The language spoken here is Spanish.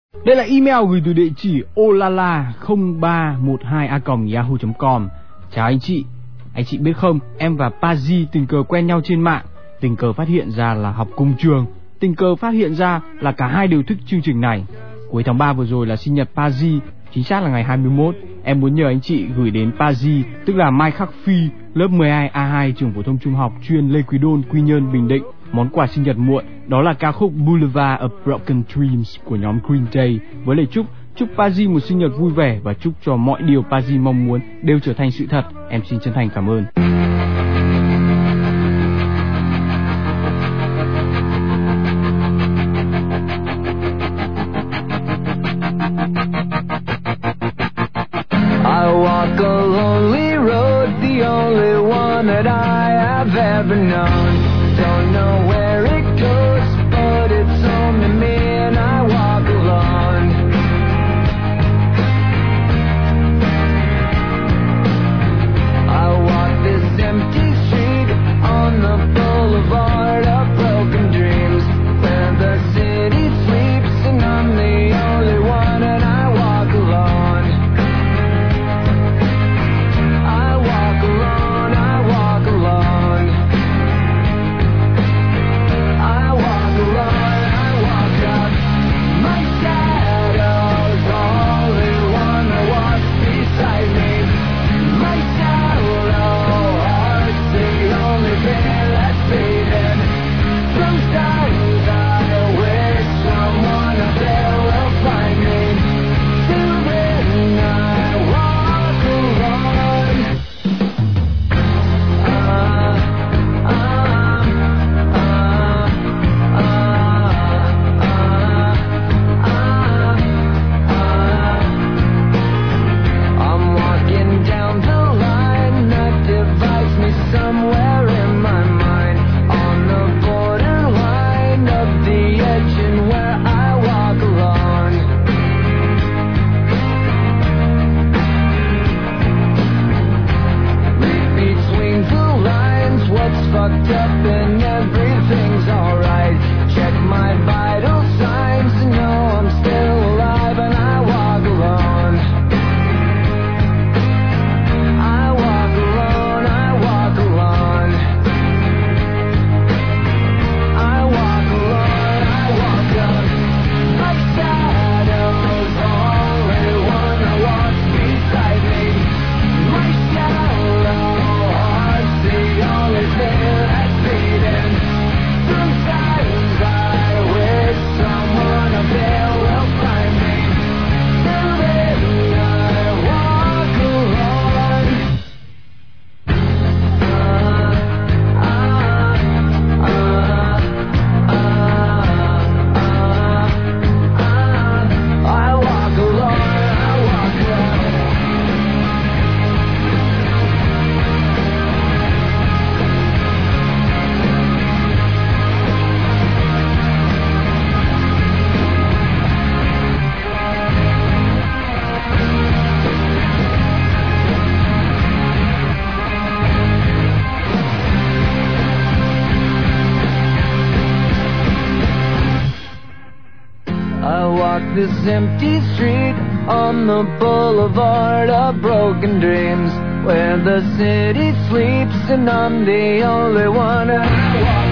Đây là email gửi từ địa chỉ olala0312a.yahoo.com. Chào anh chị biết không, em và Pazi tình cờ quen nhau trên mạng, tình cờ phát hiện ra là học cùng trường, tình cờ phát hiện ra là cả hai đều thích chương trình này. Cuối tháng 3 vừa rồi là sinh nhật Pazi, chính xác là ngày 21. Em muốn nhờ anh chị gửi đến Pazi, tức là Mai Khắc Phi, lớp 12A2 trường phổ thông trung học chuyên Lê Quý Đôn, Quy Nhơn, Bình Định, món quà sinh nhật muộn, đó là ca khúc Boulevard of Broken Dreams của nhóm Green Day, với lời chúc Pazi một sinh nhật vui vẻ và chúc cho mọi điều Pazi mong muốn đều trở thành sự thật. Em xin chân thành cảm ơn. I walk a lonely road, the only one that I have ever known. Don't know where it goes, but it's home to me and I walk alone. I walk this empty street on the boulevard of broken dreams, where the city sleeps and I'm the only one and I walk alone. I walk alone, I walk alone. I walk alone, I walk up. My shadow's the only one that walks beside me. My shallow heart's the only thing that's beating. Sometimes I wish someone up there will find me. Till then I walk alone. I'm walking down the line that divides me somewhere in my mind, on the borderline of the edge and where I walk alone. Read between the lines what's fucked up and everything's alright. Check my vital signs to know I'm still alive and I walk alone. I walk alone, I walk alone. I walk alone, I walk up. My shadow's the only one that walks beside me. My shallow heart's the only thing that's beating. Sometimes I wish someone up there will find me. Till then I walk alone. I walk alone, I walk alone. I walk this empty street on the boulevard of broken dreams, where the city sleeps and I'm the only one and I walk